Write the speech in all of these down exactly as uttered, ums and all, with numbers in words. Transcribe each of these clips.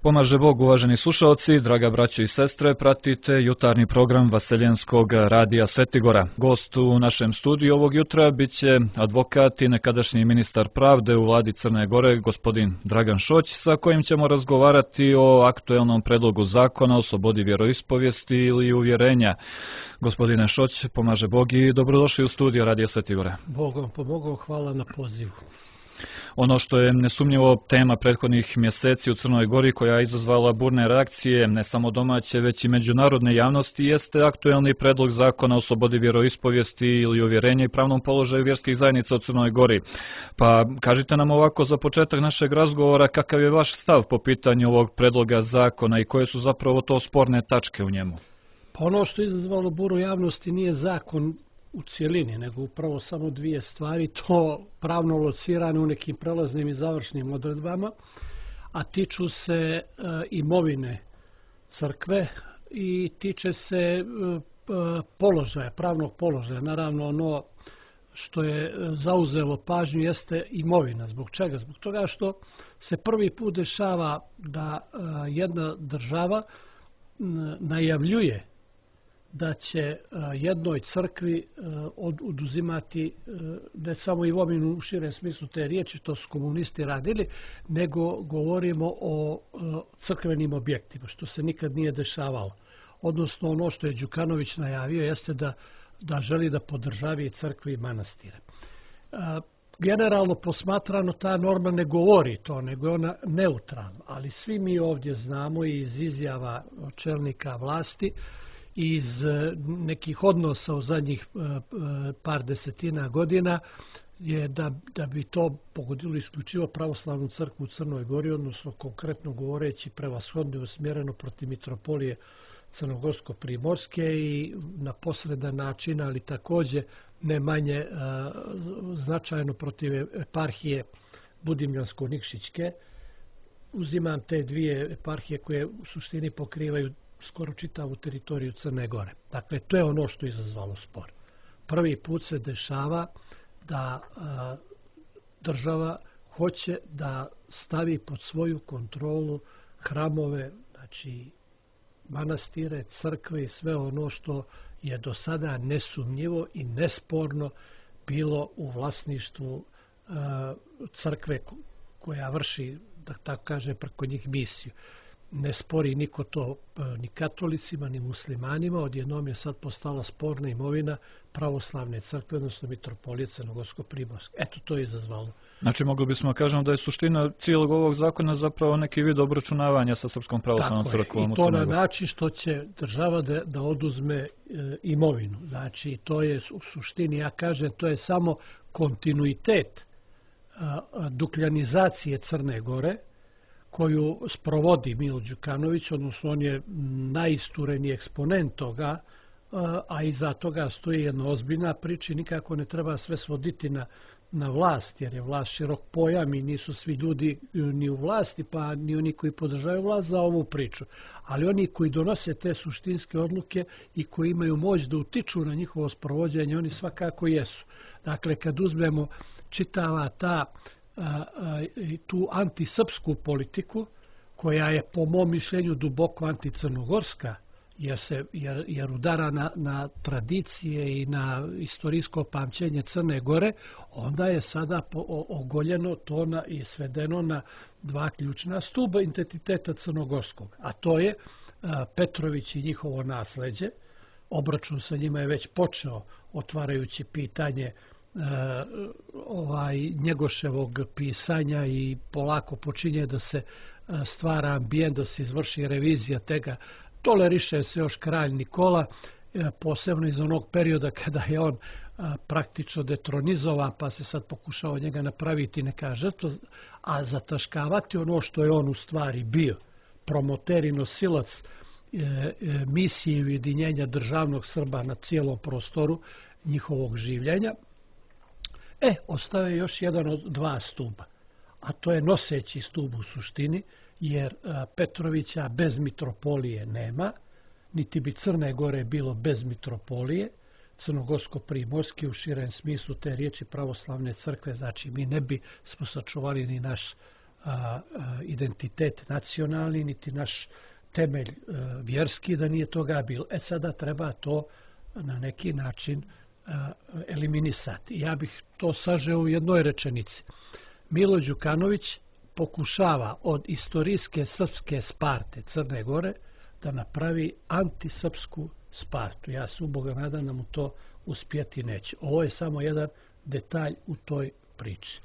Pomaže Bog, uvaženi slušalci, draga braćo i sestre, pratite jutarnji program Vaseljenskog radija Svetigora. Gost u našem studiju ovog jutra bit će advokat i nekadašnji ministar pravde u vladi Crne Gore, gospodin Dragan Šoć, sa kojim ćemo razgovarati o aktuelnom predlogu zakona o slobodi vjeroispovijesti ili uvjerenja. Gospodine Šoć, pomaže Bog i dobrodošli u studio radija Svetigora. Bog vam pomogao, hvala na pozivu. Ono što je nesumnjivo tema prethodnih mjeseci u Crnoj Gori, koja je izazvala burne reakcije ne samo domaće već i međunarodne javnosti, jeste aktuelni predlog zakona o slobodi vjeroispovijesti ili uvjerenja i pravnom položaju vjerskih zajednica u Crnoj Gori. Pa kažite nam ovako za početak našeg razgovora kakav je vaš stav po pitanju ovog predloga zakona i koje su zapravo to sporne tačke u njemu? Pa ono što je izazvalo buru javnosti nije zakon u cijelini, nego upravo samo dvije stvari, to pravno locirane u nekim prelaznim i završnim odredbama, a tiču se e, imovine crkve i tiče se e, položaja, pravnog položaja. Naravno, ono što je zauzelo pažnju jeste imovina. Zbog čega? Zbog toga što se prvi put dešava da e, jedna država n, najavljuje da će jednoj crkvi oduzimati ne samo imovinu u širem smislu te riječi, to su komunisti radili, nego govorimo o crkvenim objektima, što se nikad nije dešavalo. Odnosno ono što je Đukanović najavio jeste da, da želi da podržavi crkve i manastire. Generalno posmatrano ta norma ne govori to, nego je ona neutralna, ali svi mi ovdje znamo i iz izjava čelnika vlasti iz nekih odnosa u zadnjih par desetina godina je da, da bi to pogodilo isključivo pravoslavnu crkvu u Crnoj Gori, odnosno konkretno govoreći prevashodno usmjereno protiv mitropolije Crnogorsko-Primorske i na posredan način, ali također ne manje značajno protiv eparhije Budimljansko-Nikšićke. Uzimam te dvije eparhije koje u suštini pokrivaju skoro čitavu teritoriju Crne Gore. Dakle, to je ono što je izazvalo spor. Prvi put se dešava da a, država hoće da stavi pod svoju kontrolu hramove, znači manastire, crkve i sve ono što je do sada nesumnjivo i nesporno bilo u vlasništvu a, crkve koja vrši, da tako kaže, preko njih misiju. Ne spori niko to ni katolicima, ni muslimanima, odjednom je sad postala sporna imovina pravoslavne crkve, odnosno mitropolije Crnogorsko-Primorske. Eto, to je izazvalo. Znači, mogli bismo kažem da je suština cijelog ovog zakona zapravo neki vid obračunavanja sa Srpskom pravoslavnom crkvom. I to na način što će država da, da oduzme e, imovinu. Znači, to je u suštini, ja kažem, to je samo kontinuitet a, a, dukljanizacije Crne Gore, koju sprovodi Milo Đukanović, odnosno on je najistureniji eksponent toga, a iza toga stoji jedna ozbiljna priča i nikako ne treba sve svoditi na, na vlast, jer je vlast širok pojam i nisu svi ljudi ni u vlasti, pa ni oni koji podržavaju vlast za ovu priču. Ali oni koji donose te suštinske odluke i koji imaju moć da utiču na njihovo sprovođenje, oni svakako jesu. Dakle, kad uzmemo čitava ta tu antisrpsku politiku, koja je po mom mišljenju duboko anticrnogorska, jer, se, jer, jer udara na, na tradicije i na istorijsko pamćenje Crne Gore, onda je sada po, o, ogoljeno to na, i svedeno na dva ključna stuba identiteta crnogorskog. A to je a, Petrović i njihovo nasleđe. Obračun sa njima je već počeo, otvarajući pitanje Uh, ovaj Njegoševog pisanja i polako počinje da se uh, stvara ambijent, da se izvrši revizija tega. Toleriše se još kralj Nikola, uh, posebno iz onog perioda kada je on uh, praktično detronizovan, pa se sad pokušao od njega napraviti neka žrtva, a zataškavati ono što je on u stvari bio, promoter i nosilac uh, uh, misije ujedinjenja državnog Srba na cijelom prostoru njihovog življenja. E, ostaje još jedan od dva stuba, a to je noseći stub u suštini, jer a, Petrovića bez mitropolije nema, niti bi Crne Gore bilo bez mitropolije, Crnogorsko-Primorske u širem smislu te riječi pravoslavne crkve, znači mi ne bi smo sačuvali ni naš a, a, identitet nacionalni, niti naš temelj a, vjerski, da nije toga bilo. E sada treba to na neki način a, eliminisati. Ja bih to sažeo u jednoj rečenici. Milo Đukanović pokušava od istorijske srpske Sparte Crne Gore da napravi antisrpsku Spartu. Ja se u Boga nadam da mu to uspjeti neće. Ovo je samo jedan detalj u toj priči.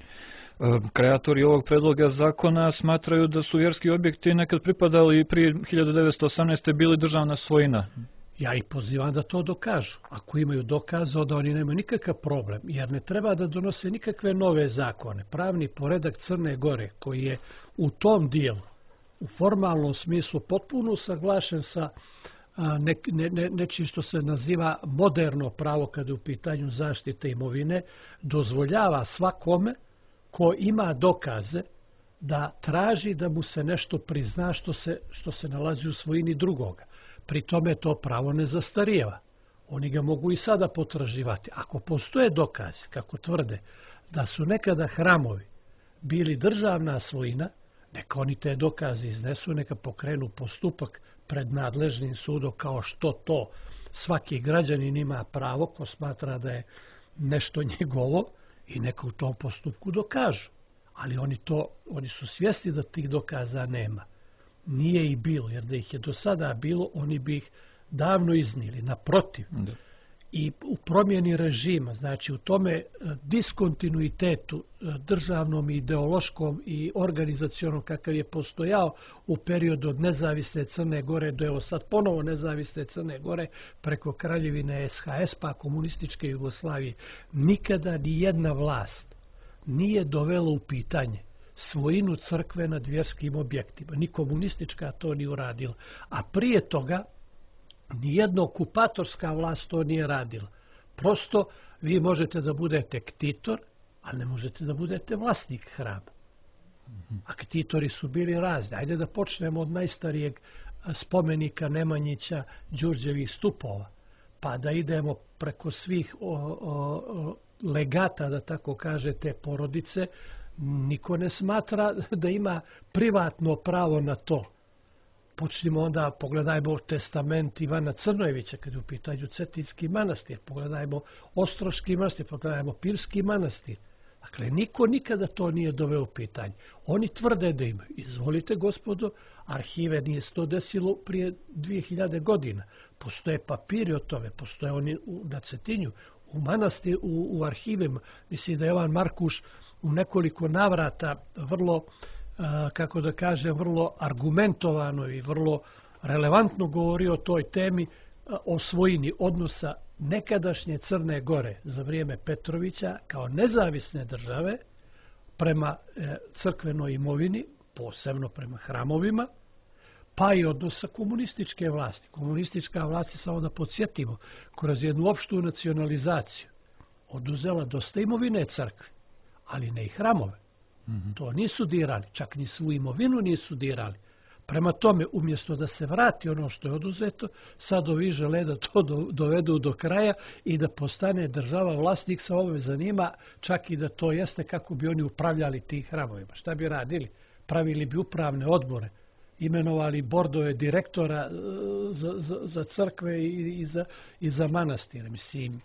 Kreatori ovog predloga zakona smatraju da su vjerski objekti nekad pripadali i prije hiljadu devetsto osamnaeste. bili državna svojina. Ja ih pozivam da to dokažu. Ako imaju dokaze, onda oni nemaju nikakav problem, jer ne treba da donose nikakve nove zakone. Pravni poredak Crne Gore, koji je u tom dijelu, u formalnom smislu, potpuno usaglašen sa ne, ne, ne, nečim što se naziva moderno pravo kada je u pitanju zaštite imovine, dozvoljava svakome ko ima dokaze da traži da mu se nešto prizna što se, što se nalazi u svojini drugoga. Pri tome to pravo ne zastarijeva. Oni ga mogu i sada potraživati. Ako postoje dokazi, kako tvrde, da su nekada hramovi bili državna svojina, neka oni te dokaze iznesu, neka pokrenu postupak pred nadležnim sudom, kao što to svaki građanin ima pravo ko smatra da je nešto njegovo, i neka u tom postupku dokažu. Ali oni, to, oni su svjesni da tih dokaza nema. Nije i bilo, jer da ih je do sada bilo, oni bi ih davno iznijeli. Naprotiv. Da. I u promjeni režima, znači u tome diskontinuitetu državnom, ideološkom i organizacionom kakav je postojao u periodu od nezavisne Crne Gore do evo sad ponovo nezavisne Crne Gore preko Kraljevine S H S pa komunističke Jugoslavije, nikada ni jedna vlast nije dovela u pitanje svojinu crkve nad vjerskim objektima. Ni komunistička to nije uradila. A prije toga nijedna okupatorska vlast to nije radila. Prosto vi možete da budete ktitor, ali ne možete da budete vlasnik hrama. A ktitori su bili razni. Ajde da počnemo od najstarijeg spomenika Nemanjića Đurđevih stupova, pa da idemo preko svih o, o, o, legata, da tako kažete, porodice. Niko ne smatra da ima privatno pravo na to. Počnimo onda, pogledajmo testament Ivana Crnojevića kad je u pitanju Cetinski manastir, pogledajmo Ostroški manastir, pogledajmo Pirski manastir. Dakle, niko nikada to nije doveo u pitanje. Oni tvrde da imaju. Izvolite, gospodo, arhive, nije se to desilo prije dvije hiljade godina. Postoje papiri o tome, postoje oni na Cetinju, u manastir, u, u arhivima. Mislim da je Jovan Markuš u nekoliko navrata vrlo, kako da kažem, vrlo argumentovano i vrlo relevantno govorio o toj temi, o svojini odnosa nekadašnje Crne Gore za vrijeme Petrovića kao nezavisne države prema crkvenoj imovini, posebno prema hramovima, pa i odnosa komunističke vlasti. Komunistička vlast, samo da podsjetimo, kroz jednu opštu nacionalizaciju oduzela dosta imovine crkve, ali ne i hramove. Mm-hmm. To nisu dirali, čak ni svu imovinu nisu dirali. Prema tome, umjesto da se vrati ono što je oduzeto, sad ovi žele da to do, dovedu do kraja i da postane država vlasnik sa ovim zanima, čak i da to jeste kako bi oni upravljali tih hramovima. Šta bi radili? Pravili bi upravne odbore, imenovali bordove direktora za, za, za crkve i, i, za, i za manastire. Mislim,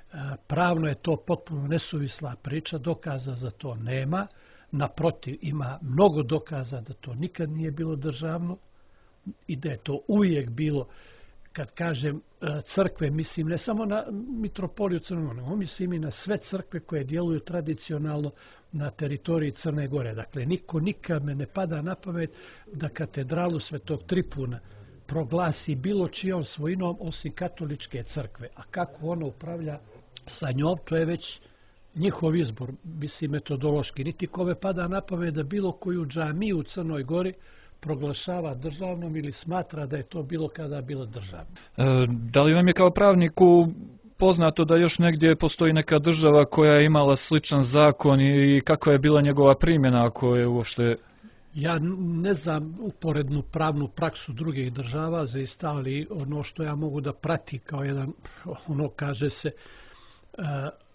pravno je to potpuno nesuvisla priča, dokaza za to nema. Naprotiv, ima mnogo dokaza da to nikad nije bilo državno i da je to uvijek bilo, kad kažem crkve, mislim ne samo na mitropoliju Crne Gore, nego mislim i na sve crkve koje djeluju tradicionalno na teritoriji Crne Gore. Dakle, niko nikad me ne pada na pamet da katedralu Svetog Tripuna proglasi bilo čijom svojinom osim katoličke crkve. A kako ona upravlja sa njom, to je već njihov izbor, mislim metodološki. Niti kome pada na pamet da bilo koju džamiju u Crnoj Gori proglašava državnom ili smatra da je to bilo kada bilo državno. E, da li vam je kao pravniku poznato da još negdje postoji neka država koja je imala sličan zakon i kakva je bila njegova primjena, ako je uopšte... Ja ne znam uporednu pravnu praksu drugih država, zaista, ali ono što ja mogu da prati kao jedan, ono kaže se, uh,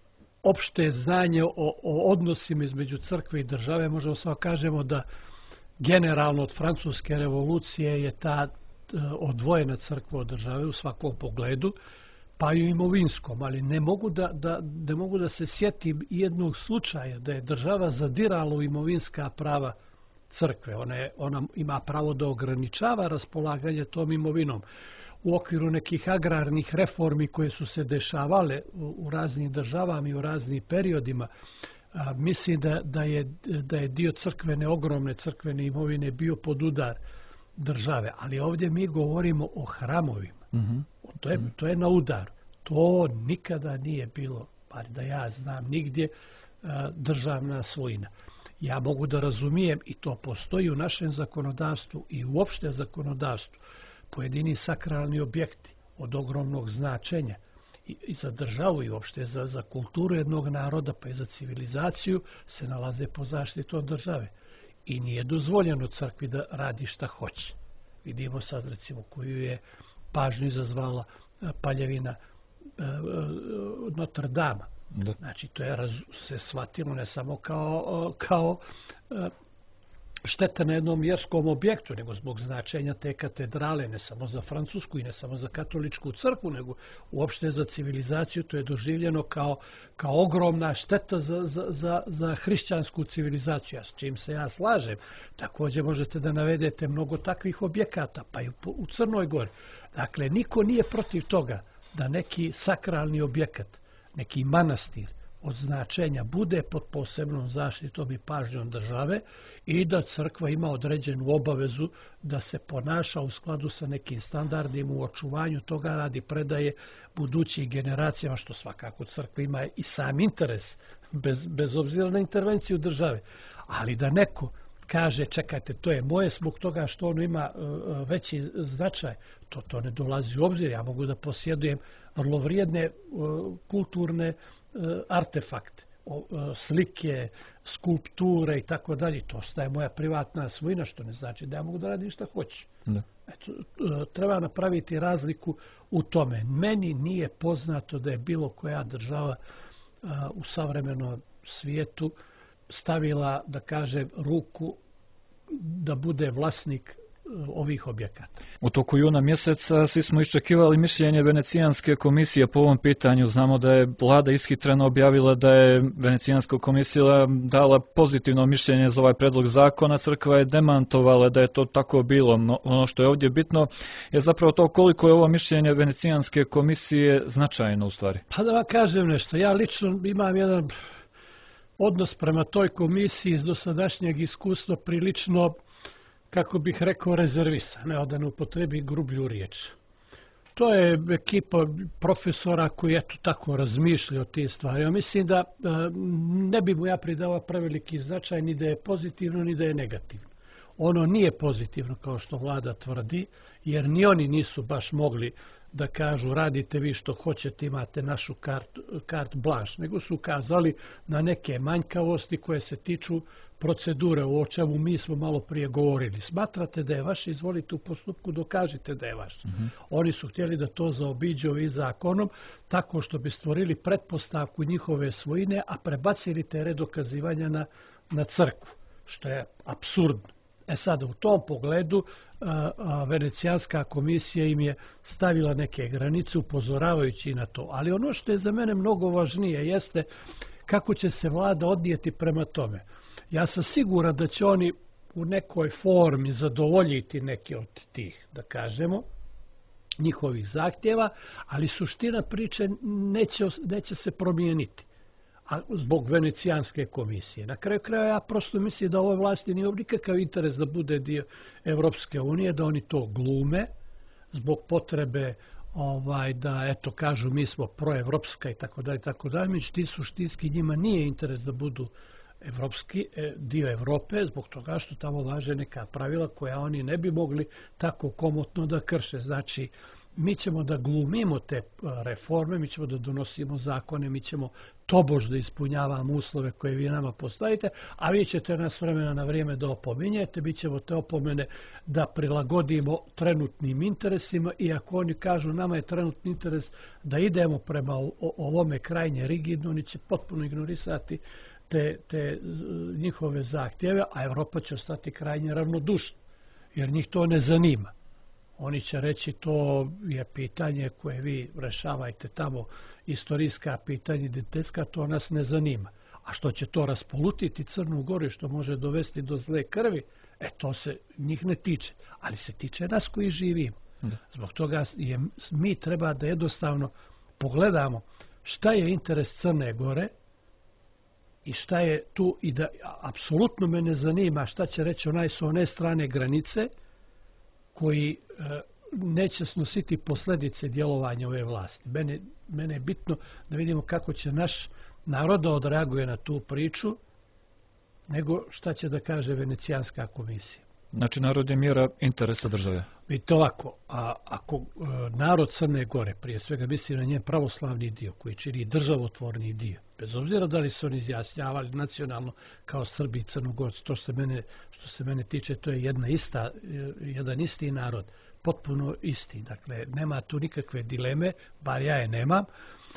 opšte znanje o, o odnosima između crkve i države, možemo samo kažemo da generalno od Francuske revolucije je ta odvojena crkva od države u svakom pogledu, pa i u imovinskom, ali ne mogu da, da, ne mogu da se sjetim jednog slučaja da je država zadirala u imovinska prava crkve. Ona, je, ona ima pravo da ograničava raspolaganje tom imovinom. U okviru nekih agrarnih reformi koje su se dešavale u, u raznim državama i u raznim periodima, a, mislim da, da, je, da je dio crkvene, ogromne crkvene imovine bio pod udar države. Ali ovdje mi govorimo o hramovima. Mm-hmm. To je, to je na udaru. To nikada nije bilo, bar da ja znam, nigdje državna svojina. Ja mogu da razumijem, i to postoji u našem zakonodavstvu i uopšte zakonodavstvu, pojedini sakralni objekti od ogromnog značenja i, i za državu i uopšte za, za kulturu jednog naroda, pa i za civilizaciju, se nalaze po zaštitom države. I nije dozvoljeno crkvi da radi šta hoće. Vidimo sad, recimo, koju je pažnju izazvala paljevina Notre Dama. Da. Znači, to je se shvatilo ne samo kao, kao šteta na jednom vjerskom objektu, nego zbog značenja te katedrale, ne samo za Francusku i ne samo za katoličku crkvu, nego uopšte za civilizaciju. To je doživljeno kao, kao ogromna šteta za, za, za, za hrišćansku civilizaciju, s čim se ja slažem. Također možete da navedete mnogo takvih objekata, pa i u, u Crnoj Gori. Dakle, niko nije protiv toga da neki sakralni objekat, neki manastir od značenja bude pod posebnom zaštitom i pažnjom države i da crkva ima određenu obavezu da se ponaša u skladu sa nekim standardima u očuvanju toga radi predaje budućih generacijama, što svakako crkva ima i sam interes, bez, bez obzira na intervenciju države. Ali da neko kaže, čekajte, to je moje zbog toga što ono ima uh, veći značaj, to, to ne dolazi u obzir. Ja mogu da posjedujem vrlo vrijedne uh, kulturne uh, artefakte, uh, slike, skulpture i tako dalje. To ostaje moja privatna svojina, što ne znači da ja mogu da radim šta hoću. Da. Eto, uh, treba napraviti razliku u tome. Meni nije poznato da je bilo koja država uh, u savremenom svijetu stavila, da kažem, ruku da bude vlasnik ovih objekata. U toku juna mjeseca svi smo iščekivali mišljenje Venecijanske komisije po ovom pitanju. Znamo da je vlada ishitreno objavila da je Venecijanska komisija dala pozitivno mišljenje za ovaj predlog zakona. Crkva je demantovala da je to tako bilo. No, ono što je ovdje bitno je zapravo to koliko je ovo mišljenje Venecijanske komisije značajno u stvari. Pa da vam kažem nešto. Ja lično imam jedan odnos prema toj komisiji iz dosadašnjeg iskustva prilično, kako bih rekao, rezervisa, ne da ne upotrebi grublju riječ. To je ekipa profesora koji eto tako razmišlja o tim stvarima. Mislim da ne bi mu ja pridala preveliki značaj ni da je pozitivno ni da je negativno. Ono nije pozitivno kao što vlada tvrdi, jer ni oni nisu baš mogli da kažu radite vi što hoćete, imate našu kart, kart blanš, nego su ukazali na neke manjkavosti koje se tiču procedure, o čemu mi smo malo prije govorili. Smatrate da je vaš, izvolite u postupku, dokažite da je vaš. Mm-hmm. Oni su htjeli da to zaobiđu ovim zakonom, tako što bi stvorili pretpostavku njihove svojine, a prebacili tere dokazivanja na, na crkvu, što je apsurdno. E sad, u tom pogledu a, a, Venecijanska komisija im je stavila neke granice upozoravajući na to. Ali ono što je za mene mnogo važnije jeste kako će se vlada odnijeti prema tome. Ja sam siguran da će oni u nekoj formi zadovoljiti neke od tih, da kažemo, njihovih zahtjeva, ali suština priče neće, neće se promijeniti. A zbog Venecijanske komisije. Na kraju kraja ja prosto mislim da ovoj vlasti nije nikakav interes da bude dio Evropske unije, da oni to glume zbog potrebe ovaj da eto kažu mi smo proevropska i tako dalje i tako dalje. Međutim, suštinski njima nije interes da budu evropski dio Evrope zbog toga što tamo važe neka pravila koja oni ne bi mogli tako komotno da krše. Znači, mi ćemo da glumimo te reforme, mi ćemo da donosimo zakone, mi ćemo tobož da ispunjavamo uslove koje vi nama postavite, a vi ćete nas vremena na vrijeme da opominjete, mi ćemo te opomene da prilagodimo trenutnim interesima i ako oni kažu nama je trenutni interes da idemo prema ovome krajnje rigidno, oni će potpuno ignorisati te, te njihove zahtjeve, a Evropa će ostati krajnje ravnodušna, jer njih to ne zanima. Oni će reći to je pitanje koje vi rešavajte tamo, istorijska pitanja, identitetska, to nas ne zanima. A što će to raspolutiti Crnu Goru, što može dovesti do zle krvi, e to se njih ne tiče. Ali se tiče nas koji živimo. Da. Zbog toga je, mi treba da jednostavno pogledamo šta je interes Crne Gore i šta je tu, i da apsolutno me ne zanima šta će reći onaj s one strane granice koji e, neće snositi posljedice djelovanja ove vlasti. Mene, mene je bitno da vidimo kako će naš narod da odreaguje na tu priču, nego šta će da kaže Venecijanska komisija. Znači, narod je mjera interesa države. Vidite ovako, a, ako e, narod Crne Gore, prije svega mislim na njen pravoslavni dio, koji čini državotvorni dio, bez obzira da li se oni izjasnjavali nacionalno kao Srbi i Crnogorci, to što se mene, što se mene tiče, to je jedna ista, jedan isti narod, potpuno isti. Dakle, nema tu nikakve dileme, bar ja je nemam.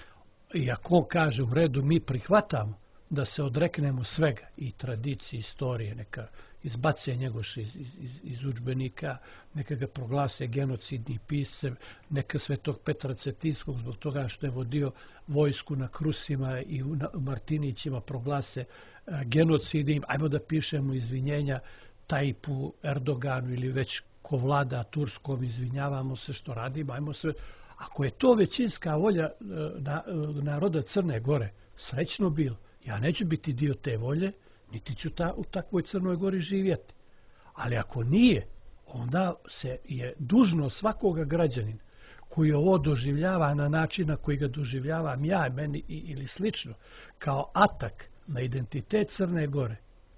I ako on kaže u redu, mi prihvatamo da se odreknemo svega, i tradicije, istorije, neka izbace Njegoša iz, iz, iz udžbenika, neka ga proglase genocidni piscem, neka Svetog Petra Cetinskog zbog toga što je vodio vojsku na Krusima i u Martinićima proglase a, genocidnim, ajmo da pišemo izvinjenja Tajpu, Erdoganu ili već ko vlada Turskom, izvinjavamo se što radimo, ajmo sve. Ako je to većinska volja na, naroda Crne Gore, srećno bilo. Ja neću biti dio te volje, niti ću ta, u takvoj Crnoj Gori živjeti. Ali ako nije, onda se je dužno svakoga građanina koji ovo doživljava na način na koji ga doživljavam ja, meni ili slično, kao atak na identitet Crne Gore,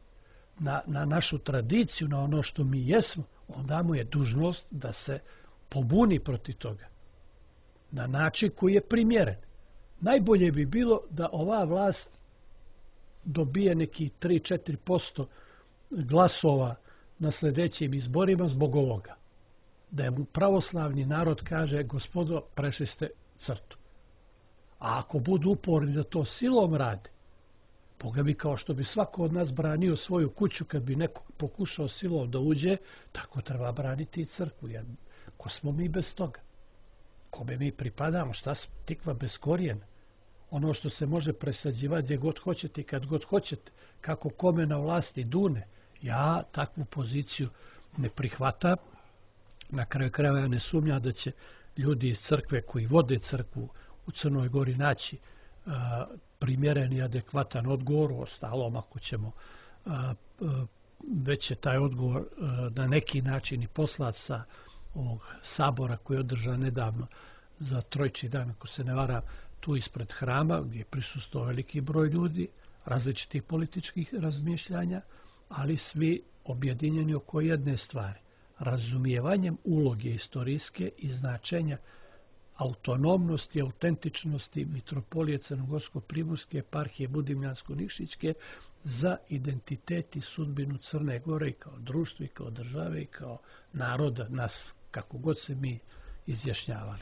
na, na našu tradiciju, na ono što mi jesmo, onda mu je dužnost da se pobuni protiv toga. Na način koji je primjeren. Najbolje bi bilo da ova vlast dobije neki tri do četiri posto glasova na sljedećim izborima zbog ovoga. Da je mu pravoslavni narod kaže, gospodo, prešli ste crtu. A ako budu uporni da to silom rade, Boga mi, kao što bi svako od nas branio svoju kuću kad bi neko pokušao silom da uđe, tako treba braniti i crkvu. Jer ko smo mi bez toga? Kome mi pripadamo? Šta smo? Tikva bez korijena. Ono što se može presađivati gdje god hoćete i kad god hoćete, kako kome na vlasti dune. Ja takvu poziciju ne prihvatam. Na kraju krajeva ja ne sumnjam da će ljudi iz crkve koji vode crkvu u Crnoj Gori naći a, primjeren i adekvatan odgovor. Ostalom, ako ćemo a, a, već će taj odgovor a, na neki način i poslati sa ovog sabora koji je održan nedavno za Trojči dan, ako se ne varam, tu ispred hrama, gdje je prisustao veliki broj ljudi, različitih političkih razmišljanja, ali svi objedinjeni oko jedne stvari. Razumijevanjem uloge istorijske i značenja autonomnosti, autentičnosti mitropolije Crnogorsko-Primorske eparhije Budimljansko-Nikšićke za identitet i sudbinu Crne Gore i kao društvo i kao države i kao naroda, nas, kako god se mi izjašnjavali.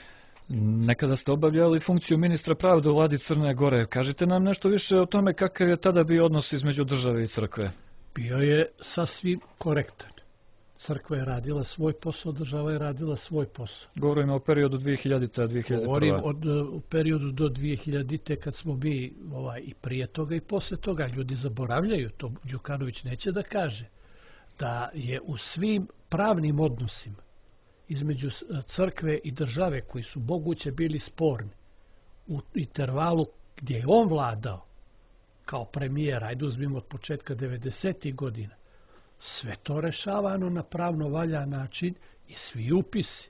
Nekada ste obavljali funkciju ministra pravde u vladi Crne Gore. Kažite nam nešto više o tome kakav je tada bio odnos između države i crkve. Bio je sasvim korektan. Crkva je radila svoj posao, država je radila svoj posao. Govorimo o periodu dve hiljadite do dve hiljade prve. Govorim od, u periodu do dve hiljadite kad smo mi ovaj, i prije toga i posle toga. Ljudi zaboravljaju, to Đukanović neće da kaže, da je u svim pravnim odnosima između crkve i države koji su moguće bili sporni u intervalu gdje je on vladao kao premijer, ajde uzmimo od početka devedesetih godina, sve to rešavano na pravno valjan način i svi upisi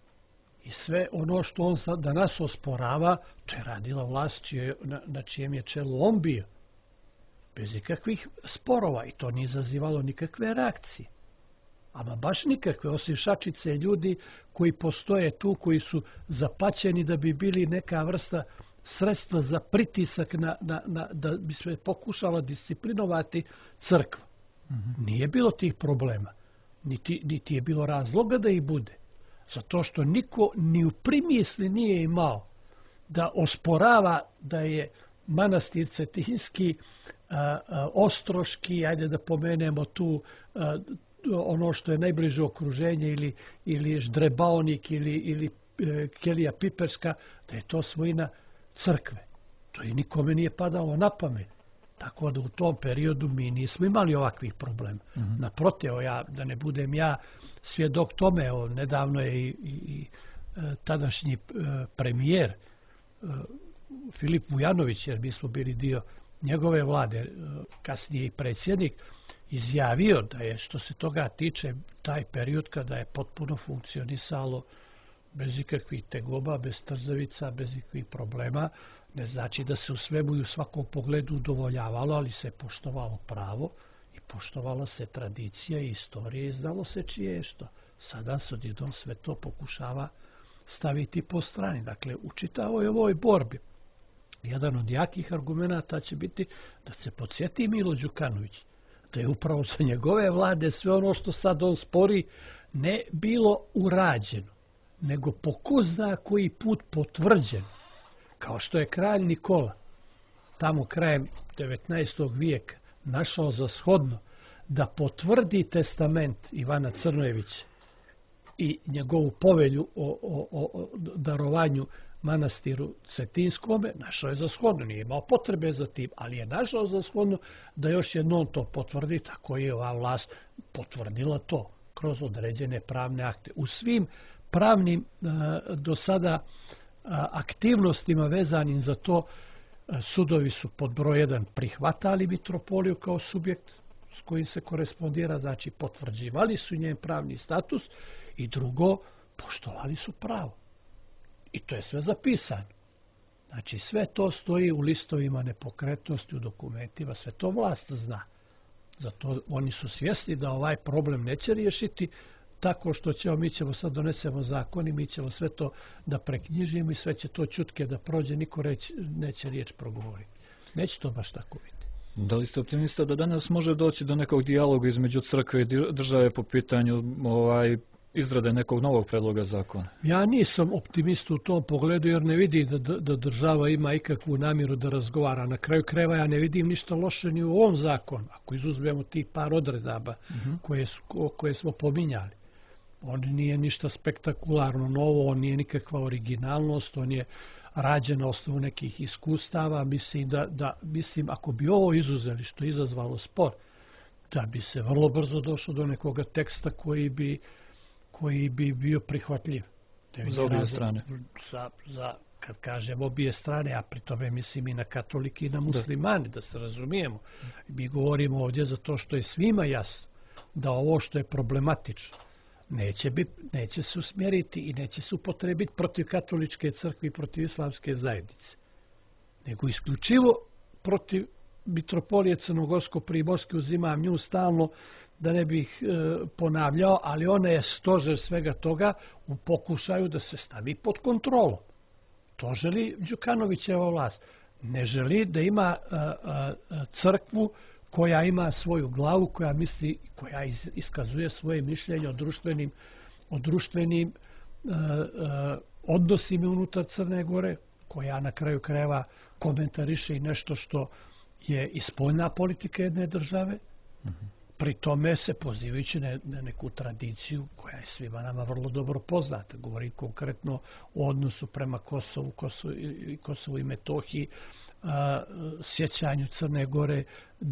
i sve ono što on danas osporava, to je radila vlast čije, na, na čijem je čelu on bio, bez ikakvih sporova, i to nije izazivalo nikakve reakcije. Ama baš nikakve, osim šačice ljudi koji postoje tu, koji su zapaćeni da bi bili neka vrsta sredstva za pritisak na, na, na, da bi se pokušala disciplinovati crkva. Mm-hmm. Nije bilo tih problema, niti, niti je bilo razloga da ih bude. Zato što niko ni u primisli nije imao da osporava da je manastir Cetinski, a, a, Ostroški, ajde da pomenemo tu a, ono što je najbliže okruženje, ili, ili Ždrebaonik, ili, ili e, Kelija Piperska, da je to svojina crkve. To i nikome nije padalo na pamet. Tako da u tom periodu mi nismo imali ovakvih problema. Mm-hmm. Naprotiv, ja, da ne budem ja svjedok tome, evo, nedavno je i, i, i tadašnji e, premijer e, Filip Vujanović, jer mi smo bili dio njegove vlade, e, kasnije i predsjednik, izjavio da je, što se toga tiče, taj period kada je potpuno funkcionisalo bez ikakvih tegoba, bez trzavica, bez ikakvih problema, ne znači da se u svemu i u svakom pogledu udovoljavalo, ali se poštovalo pravo i poštovala se tradicija i istorija i znalo se čije je što. Sada se odjednom sve to pokušava staviti po strani. Dakle, u čitavoj ovoj borbi jedan od jakih argumenata će biti da se podsjeti Milo Đukanović, da je upravo sa njegove vlade sve ono što sad on spori ne bilo urađeno, nego po ko zna koji put potvrđeno. Kao što je kralj Nikola, tamo krajem devetnaestog vijeka, našao za shodno da potvrdi testament Ivana Crnojevića i njegovu povelju o, o, o darovanju manastiru Cetinskome, našao je za shodno, nije imao potrebe za tim, ali je našao za shodno da još jednom to potvrdi, tako je ova vlast potvrdila to kroz određene pravne akte. U svim pravnim do sada aktivnostima vezanim za to, sudovi su pod broj jedan prihvatali mitropoliju kao subjekt s kojim se korespondira, znači potvrđivali su njen pravni status, i drugo, poštovali su pravo. I to je sve zapisano. Znači sve to stoji u listovima nepokretnosti, u dokumentima, sve to vlast zna. Zato oni su svjesni da ovaj problem neće riješiti tako što ćemo, mi ćemo sad donesemo zakon i mi ćemo sve to da preknjižimo i sve će to čutke da prođe, niko reći, neće riječ progovoriti. Neće to baš tako biti. Da li ste optimista da danas može doći do nekog dijaloga između crkve i države po pitanju ovaj, izrade nekog novog predloga zakona? Ja nisam optimista u tom pogledu, jer ne vidim da, da država ima ikakvu namjeru da razgovara. Na kraju krajeva ja ne vidim ništa loše ni u ovom zakonu, ako izuzmemo tih par odredaba uh-huh. koje, su, koje smo pominjali. On nije ništa spektakularno novo, on nije nikakva originalnost, on je rađen na osnovu nekih iskustava. Mislim da, da mislim, ako bi ovo izuzeli, što je izazvalo spor, da bi se vrlo brzo došlo do nekoga teksta koji bi koji bi bio prihvatljiv. Za obje strane. Za, za, kad kažem obje strane, a pri tome mislim i na katolike i na muslimane, da, da se razumijemo. Mi govorimo ovdje zato što je svima jasno da ovo što je problematično neće, bit, neće se usmjeriti i neće se upotrebiti protiv katoličke crkve i protiv islamske zajednice, nego isključivo protiv mitropolije Crnogorsko-primorske, uzimam nju stalno da ne bih e, ponavljao, ali ona je stožer svega toga u pokušaju da se stavi pod kontrolom. To želi Đukanovićeva vlast. Ne želi da ima a, a, crkvu koja ima svoju glavu, koja misli, koja iz, iskazuje svoje mišljenje o društvenim, o društvenim a, a, odnosima unutar Crne Gore, koja na kraju krajeva komentariše i nešto što je i spoljna politika jedne države. Mm-hmm. Pri tome se pozivajući na, na neku tradiciju koja je svima nama vrlo dobro poznata. Govorim konkretno o odnosu prema Kosovu, Kosovu i, Kosovu i Metohiji, a, sjećanju Crne Gore,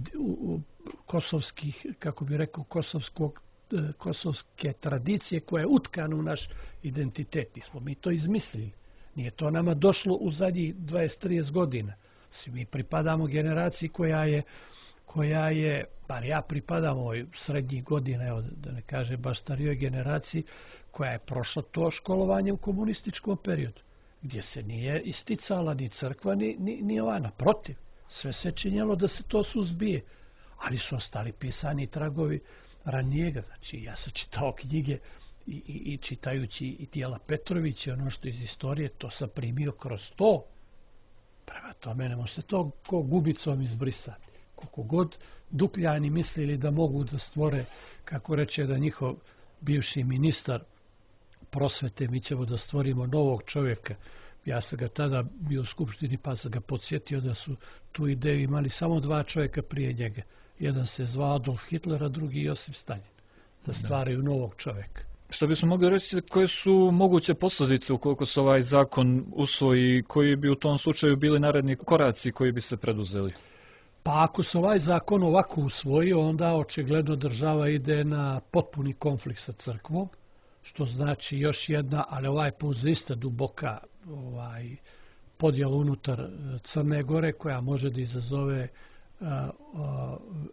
u, kosovskih, kako bi rekao, kosovskog, kosovske tradicije koja je utkana u naš identitet. Nismo mi to izmislili. Nije to nama došlo u zadnjih dvadeset do trideset godina. Svi mi pripadamo generaciji koja je koja je, bar ja pripadam ovoj srednjih godina, evo, da ne kaže baš starijoj generaciji, koja je prošla to školovanje u komunističkom periodu, gdje se nije isticala ni crkva, ni, ni, ni ova, naprotiv. Sve se činjelo da se to suzbije, ali su ostali pisani tragovi ranijega. Znači, ja sam čitao knjige i, i, i čitajući i Tijela Petrovića, ono što iz istorije, to sam primio kroz to. Prema tome, ne može se to ko gubicom izbrisati. Koliko god Dupljani mislili da mogu da stvore, kako reče da njihov bivši ministar prosvete, mi ćemo da stvorimo novog čovjeka. Ja sam ga tada bio u skupštini pa sam ga podsjetio da su tu ideju imali samo dva čovjeka prije njega. Jedan se zvao Adolf Hitler, a drugi Josip Stalin. Da stvaraju novog čovjeka. Što bismo mogli reći, koje su moguće posljedice ukoliko se ovaj zakon usvoji, koji bi u tom slučaju bili naredni koraci koji bi se preduzeli? Pa ako se ovaj zakon ovako usvoji, onda očigledno država ide na potpuni konflikt sa crkvom, što znači još jedna, ali ovaj put zaista duboka ovaj, podjela unutar Crne Gore, koja može da izazove a, a, a,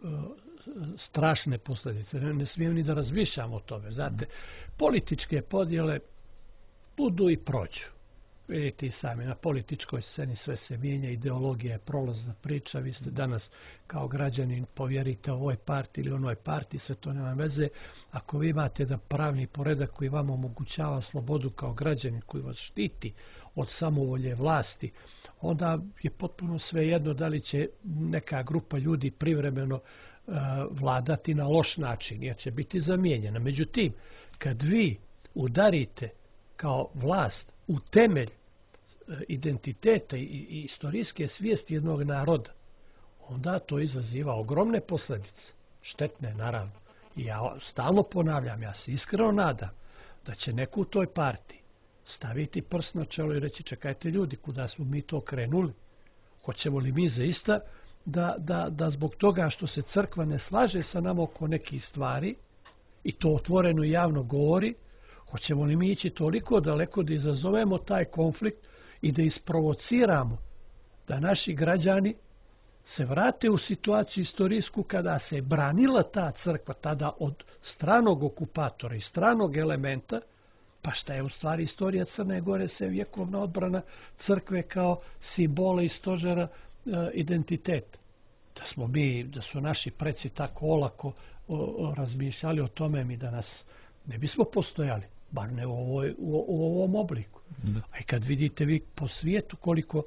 strašne posljedice. Ne, ne smijem ni da razmišljam o tome. Znate, političke podjele budu i prođu. Vidite i sami, na političkoj sceni sve se mijenja, ideologija je prolazna priča, vi ste danas kao građanin povjerite ovoj partiji ili onoj partiji, sve to nema veze. Ako vi imate da pravni poredak koji vam omogućava slobodu kao građanin, koji vas štiti od samovolje vlasti, onda je potpuno svejedno da li će neka grupa ljudi privremeno uh, vladati na loš način, jer će biti zamijenjena. Međutim, kad vi udarite kao vlast u temelj identiteta i, i istorijske svijesti jednog naroda, onda to izaziva ogromne posljedice, štetne naravno. I ja stalno ponavljam, ja se iskreno nadam da će neko u toj partiji staviti prst na čelo i reći čekajte ljudi, kuda smo mi to krenuli? Hoćemo li mi zaista da, da, da zbog toga što se crkva ne slaže sa nama oko nekih stvari i to otvoreno i javno govori, hoćemo li mi ići toliko daleko da izazovemo taj konflikt i da isprovociramo da naši građani se vrate u situaciju istorijsku kada se branila ta crkva tada od stranog okupatora i stranog elementa, pa šta je u stvari istorija Crne Gore, se vjekovna odbrana crkve kao simbola i stožera e, identiteta. Da smo mi, da su naši preci tako olako o, o, razmišljali o tome, mi da nas ne bismo postojali, bar ne u, ovoj, u, u ovom obliku. Da. A i kad vidite vi po svijetu koliko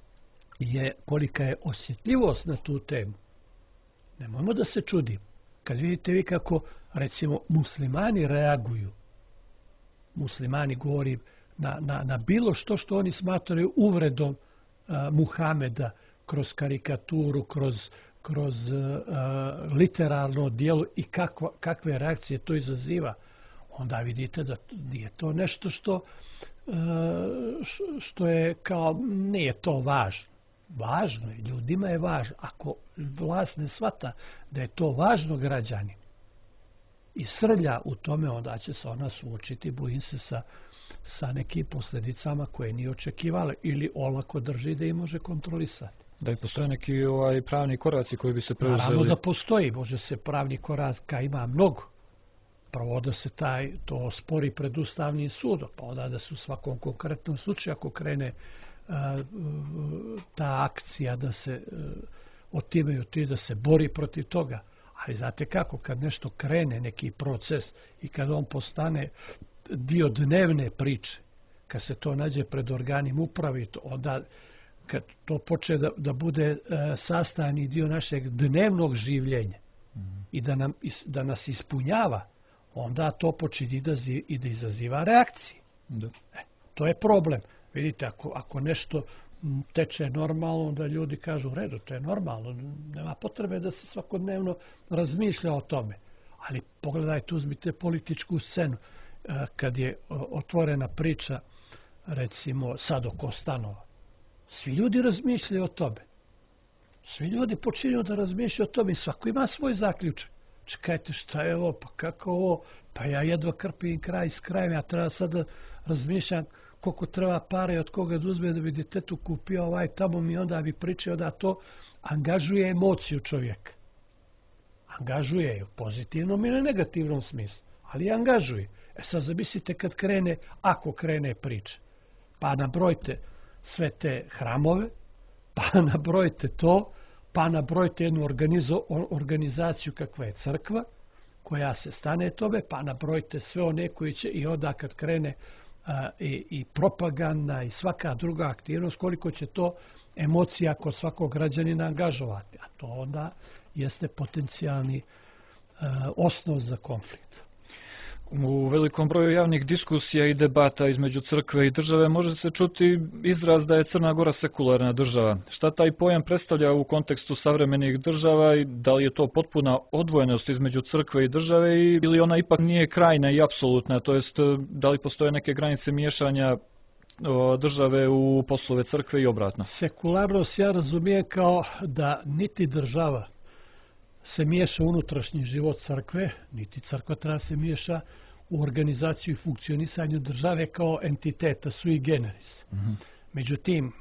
je, kolika je osjetljivost na tu temu, nemojmo da se čudimo. Kad vidite vi kako, recimo, muslimani reaguju, muslimani govori na, na, na bilo što što oni smatraju uvredom uh, Muhameda, kroz karikaturu, kroz, kroz uh, literarno dijelo i kakva, kakve reakcije to izaziva, onda vidite da nije to nešto što, uh, što je kao, nije to važno. Važno je, ljudima je važno. Ako vlast ne shvata da je to važno građani i srlja u tome, onda će se ona suočiti, bojim se, sa, sa nekim posljedicama koje nije očekivala ili olako drži da ih može kontrolisati. Da i postoje neki ovaj, pravni koraci koji bi se preuzeli? Naravno da postoji, može se pravni koraka, ima mnogo. Prvo da se taj, to spori pred Ustavnim sudom, pa onda da se u svakom konkretnom slučaju, ako krene ta akcija da se otimaju ti, da se bori protiv toga. Ali znate kako, kad nešto krene, neki proces i kad on postane dio dnevne priče, kad se to nađe pred organim upravi, onda kad to počne da, da bude sastavni dio našeg dnevnog življenja mm. i da, nam, da nas ispunjava, onda to počinje da, i da izaziva reakcije. Da. E, to je problem. Vidite, ako, ako nešto teče normalno, onda ljudi kažu u redu, to je normalno, nema potrebe da se svakodnevno razmišlja o tome. Ali pogledajte, uzmite političku scenu, kad je otvorena priča, recimo sad oko stanova. Svi ljudi razmišljaju o tome. Svi ljudi počinju da razmišljaju o tome i svako ima svoj zaključak. Čekajte, šta je ovo, pa kako ovo, pa ja jedva krpim kraj s krajem, ja treba sad da razmišljam koliko treba pare i od koga da uzme da bi djetetu kupio ovaj tamo mi onda bi pričao da to angažuje emociju čovjeka. Angažuje je u pozitivnom i na negativnom smislu, ali angažuje. E sad zamislite kad krene, ako krene priča, pa nabrojite sve te hramove, pa nabrojite to, pa nabrojite jednu organizo, organizaciju kakva je crkva, koja se stane tome, pa nabrojite sve one koji će i onda kad krene a, i, i propaganda i svaka druga aktivnost, koliko će to emocija kod svakog građanina angažovati. A to onda jeste potencijalni a, osnov za konflikt. U velikom broju javnih diskusija i debata između crkve i države može se čuti izraz da je Crna Gora sekularna država. Šta taj pojam predstavlja u kontekstu savremenih država i da li je to potpuna odvojenost između crkve i države ili ona ipak nije krajna i apsolutna, to jest da li postoje neke granice miješanja države u poslove crkve i obratno? Sekularnost ja razumijem kao da niti država se miješa u unutrašnji život crkve, niti crkva treba se miješa u organizaciju i funkcionisanju države kao entiteta sui generis. Mm-hmm. Međutim,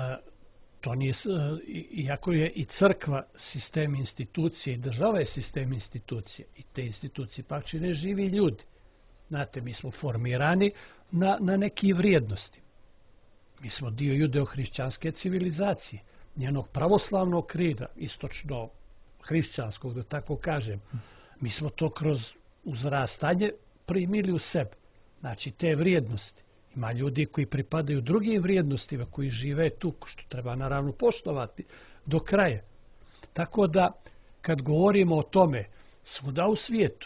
to nije, iako je i crkva sistem institucije i država je sistem institucije i te institucije pak čine živi ljudi. Znate, mi smo formirani na, na neki vrijednosti. Mi smo dio judeo-hrišćanske civilizacije, njenog pravoslavnog krida, istočno hrišćanskog, da tako kažem. Mi smo to kroz uzrastanje primili u sebe. Znači, te vrijednosti. Ima ljudi koji pripadaju drugim vrijednostima, koji žive tu, što treba naravno poštovati do kraja. Tako da, kad govorimo o tome svuda u svijetu,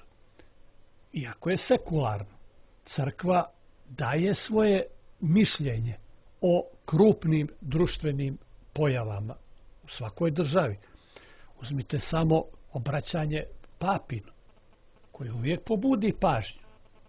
iako je sekularno, crkva daje svoje mišljenje o krupnim društvenim pojavama u svakoj državi. Uzmite samo obraćanje papinu, koji uvijek pobudi pažnju,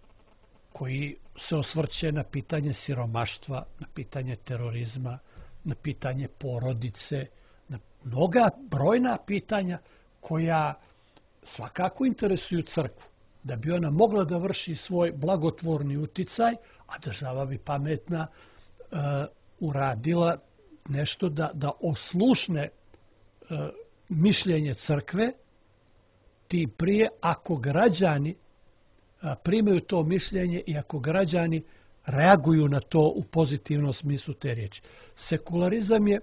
koji se osvrće na pitanje siromaštva, na pitanje terorizma, na pitanje porodice, na mnoga brojna pitanja koja svakako interesuju crkvu, da bi ona mogla da vrši svoj blagotvorni uticaj, a država bi pametna uh, uradila nešto da, da oslušne uh, mišljenje crkve, tim prije ako građani uh, primaju to mišljenje i ako građani reaguju na to u pozitivnom smislu te riječi. Sekularizam je,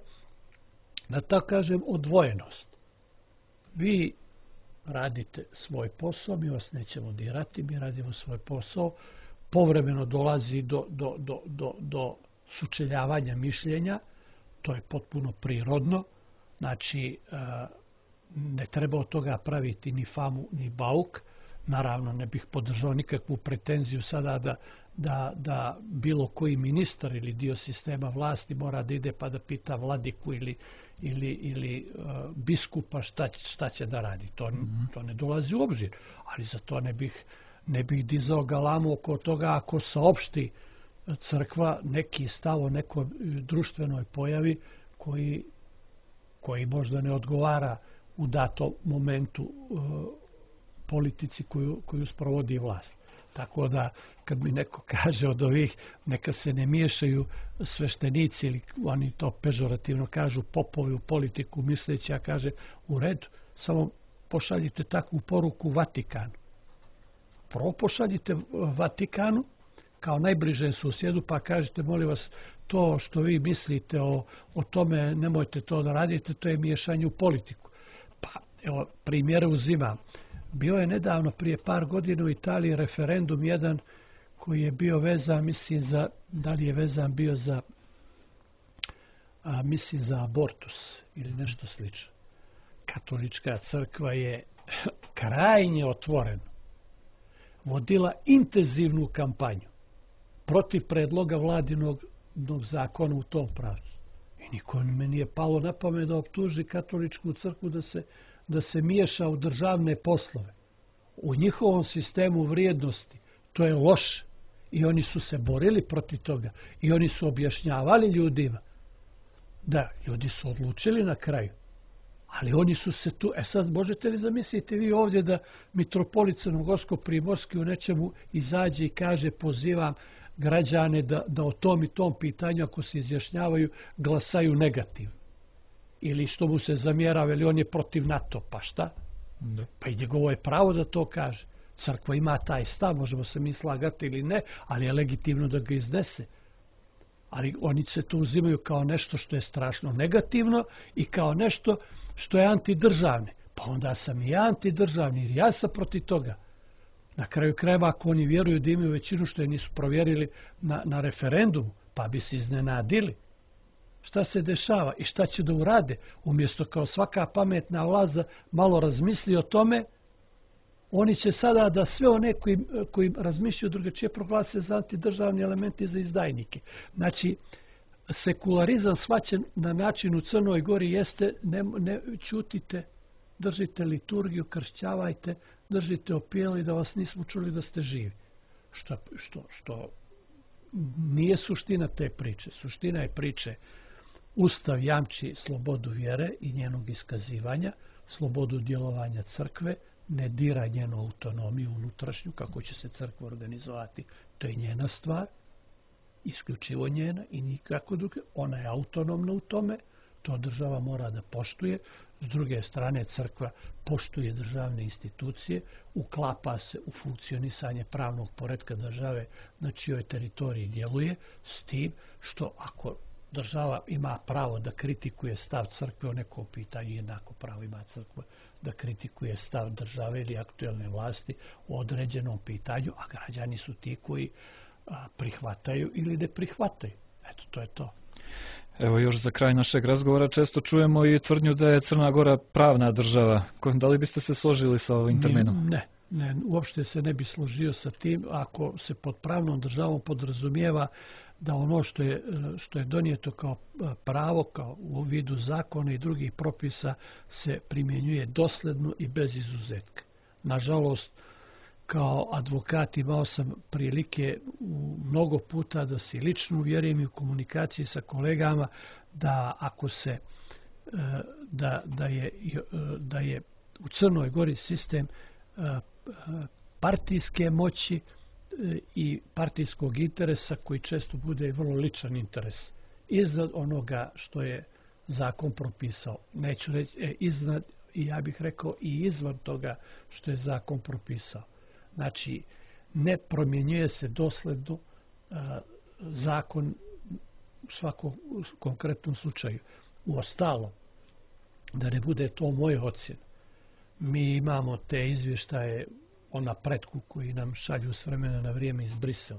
da tako kažem, odvojenost. Vi radite svoj posao, mi vas nećemo dirati, mi radimo svoj posao, povremeno dolazi do, do, do, do, do sučeljavanja mišljenja, to je potpuno prirodno, znači ne treba od toga praviti ni famu, ni bauk, naravno ne bih podržao nikakvu pretenziju sada da, da, da bilo koji ministar ili dio sistema vlasti mora da ide pa da pita vladiku ili ili, ili uh, biskupa šta, šta će da radi. To, mm-hmm. to ne dolazi u obzir. Ali za to ne bih, ne bih dizao galamu oko toga ako saopšti crkva neki stav o nekoj društvenoj pojavi koji, koji možda ne odgovara u datom momentu uh, politici koju, koju sprovodi vlast. Tako da, kad mi neko kaže od ovih, neka se ne miješaju sveštenici ili oni to pežorativno kažu popovi u politiku misleći, a kaže u redu, samo pošaljite takvu poruku Vatikanu. Prvo pošaljite Vatikanu kao najbližem susjedu pa kažete, molim vas, to što vi mislite o, o tome, nemojte to da radite, to je miješanje u politiku. Pa, evo, primjere uzimam. Bio je nedavno, prije par godina u Italiji, referendum jedan koji je bio vezan, mislim, za, da li je vezan bio za, a, mislim, za abortus ili nešto slično. Katolička crkva je krajnje otvoreno vodila intenzivnu kampanju protiv predloga vladinog zakona u tom pravcu. I nikome nije palo na pamet da optuži katoličku crkvu da se da se miješa u državne poslove. U njihovom sistemu vrijednosti to je loše. I oni su se borili protiv toga. I oni su objašnjavali ljudima. Da, ljudi su odlučili na kraju. Ali oni su se tu... E sad, možete li zamisliti vi ovdje da mitropolit Crnogorsko-Primorski u nečemu izađe i kaže, pozivam građane da, da o tom i tom pitanju, ako se izjašnjavaju, glasaju negativno. Ili što mu se zamjerava, ili on je protiv NATO, pa šta? Ne. Pa i njegovo je pravo da to kaže. Crkva ima taj stav, možemo se mi slagati ili ne, ali je legitimno da ga iznese. Ali oni se to uzimaju kao nešto što je strašno negativno i kao nešto što je antidržavne. Pa onda sam i ja antidržavni, jer ja sam protiv toga. Na kraju krajeva, ako oni vjeruju da imaju većinu, što je nisu provjerili na, na referendumu, pa bi se iznenadili. Šta se dešava i šta će da urade? Umjesto kao svaka pametna vlast malo razmisli o tome, oni će sada da sve one koji, koji razmišljaju drugačije proglase za antidržavni elementi za izdajnike. Znači, sekularizam shvaćen na način u Crnoj Gori jeste ne, ne ćutite, držite liturgiju, kršćavajte, držite opijeli da vas nismo čuli da ste živi. Što, što, što nije suština te priče. Suština je priče Ustav jamči slobodu vjere i njenog iskazivanja, slobodu djelovanja crkve, ne dira njenu autonomiju unutrašnju, kako će se crkva organizovati, to je njena stvar, isključivo njena i nikako druge. Ona je autonomna u tome, to država mora da poštuje. S druge strane, crkva poštuje državne institucije, uklapa se u funkcionisanje pravnog poretka države na čijoj teritoriji djeluje, s tim što ako država ima pravo da kritikuje stav crkve o nekom pitanju, jednako pravo ima crkva da kritikuje stav države ili aktuelne vlasti o određenom pitanju, a građani su ti koji a, prihvataju ili ne prihvataju. Eto, to je to. Evo još za kraj našeg razgovora često čujemo i tvrdnju da je Crna Gora pravna država. Da li biste se složili sa ovim terminom? Ne, ne, uopšte se ne bi složio sa tim ako se pod pravnom državom podrazumijeva da ono što je, što je donijeto kao pravo, kao u vidu zakona i drugih propisa se primjenjuje dosledno i bez izuzetka. Nažalost, kao advokat imao sam prilike u mnogo puta da se lično uvjerim i u komunikaciji sa kolegama da ako se da, da, je, da je u Crnoj Gori sistem partijske moći i partijskog interesa koji često bude vrlo ličan interes iznad onoga što je zakon propisao. Neću reći e, iznad, i ja bih rekao i izvan toga što je zakon propisao. Znači, ne promjenjuje se dosledno a, zakon u svakom konkretnom slučaju. U ostalo, da ne bude to moje ocjene, mi imamo te izvještaje o napretku koji nam šalju s vremena na vrijeme iz Brisela.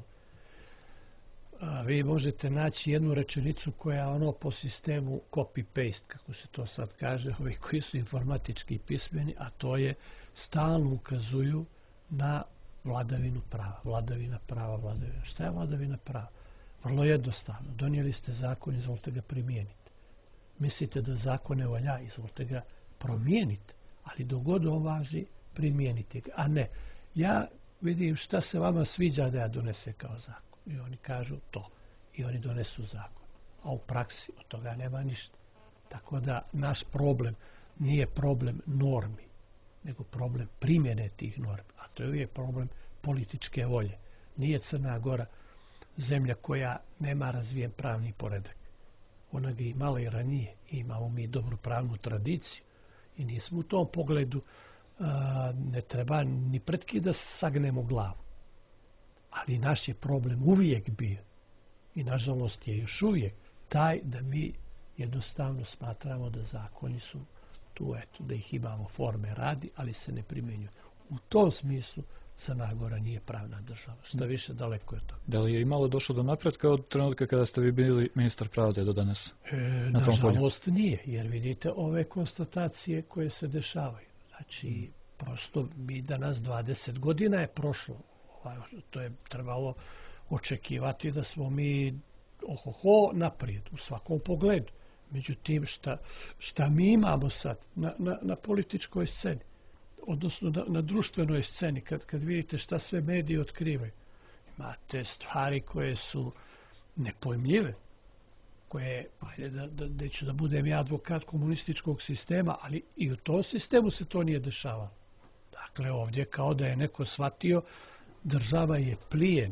Vi možete naći jednu rečenicu koja ono po sistemu copy-paste, kako se to sad kaže, ovi koji su informatički pismeni, a to je stalno ukazuju na vladavinu prava. Vladavina prava, vladavina. Šta je vladavina prava? Vrlo jednostavno. Donijeli ste zakon, izvolite ga primijeniti. Mislite da zakon ne valja, izvolite ga promijeniti. Ali dok god on važi, primijeniti ga. A ne, ja vidim šta se vama sviđa da ja donese kao zakon. I oni kažu to. I oni donesu zakon. A u praksi od toga nema ništa. Tako da naš problem nije problem normi, nego problem primjene tih normi. A to je uvijek problem političke volje. Nije Crna Gora zemlja koja nema razvijen pravni poredak. Ona ga imala i ranije. Imamo mi dobru pravnu tradiciju. I nismo u tom pogledu a, ne treba ni pretki da sagnemo glavu. Ali naš je problem uvijek bio i nažalost je još uvijek taj da mi jednostavno smatramo da zakoni su tu, eto, da ih imamo forme radi, ali se ne primjenjuju. U tom smislu Crna Gora nije pravna država. Što više daleko je to. Da li je imalo došlo do napretka od trenutka kada ste vi bili ministar pravde do danas? E, na nažalost nije, jer vidite ove konstatacije koje se dešavaju. Znači, hmm. prosto mi danas dvadeset godina je prošlo. Ovaj, to je trebalo očekivati da smo mi ohoho naprijed u svakom pogledu. Međutim, šta, šta mi imamo sad na, na, na političkoj sceni, odnosno na, na društvenoj sceni, kad, kad vidite šta sve mediji otkrivaju, imate stvari koje su nepojmljive, koje, ajde da, da, da ću da budem ja advokat komunističkog sistema, ali i u tom sistemu se to nije dešavalo. Dakle, ovdje kao da je neko shvatio, država je plijen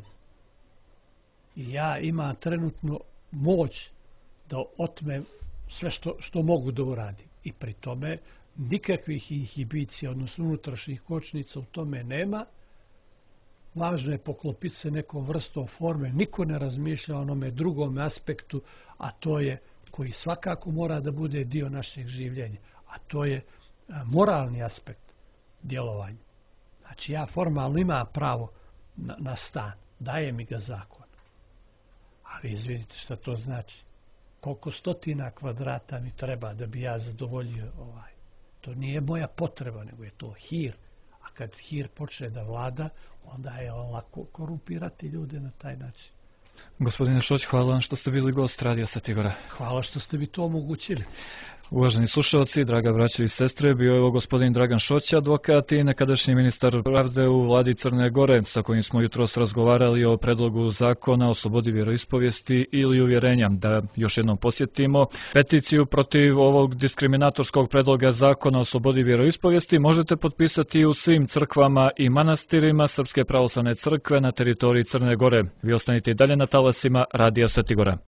i ja imam trenutno moć da otmem sve što, što mogu da uradim. I pri tome nikakvih inhibicija, odnosno unutrašnjih kočnica u tome nema. Važno je poklopiti se nekom vrstom forme. Niko ne razmišlja o onome drugom aspektu, a to je koji svakako mora da bude dio našeg življenja. A to je moralni aspekt djelovanja. Znači ja formalno imam pravo na, na stan, daje mi ga zakon. Ali izvidite šta to znači. Koliko stotina kvadrata mi treba da bi ja zadovoljio ovaj. To nije moja potreba, nego je to hir. A kad hir počne da vlada, onda je lako korumpirati ljude na taj način. Gospodine Šoć, hvala vam što ste bili gost Radija Sveti Gora. Hvala što ste mi to omogućili. Uvaženi slušalci, draga braćo i sestre, bio je ovo gospodin Dragan Šoć, advokat i nekadašnji ministar pravde u vladi Crne Gore, sa kojim smo jutros razgovarali o predlogu zakona o slobodi vjeroispovijesti ili uvjerenja. Da još jednom posjetimo, peticiju protiv ovog diskriminatorskog predloga zakona o slobodi vjeroispovijesti možete potpisati u svim crkvama i manastirima Srpske pravoslavne crkve na teritoriji Crne Gore. Vi ostanite i dalje na talasima Radija Sveti Gora.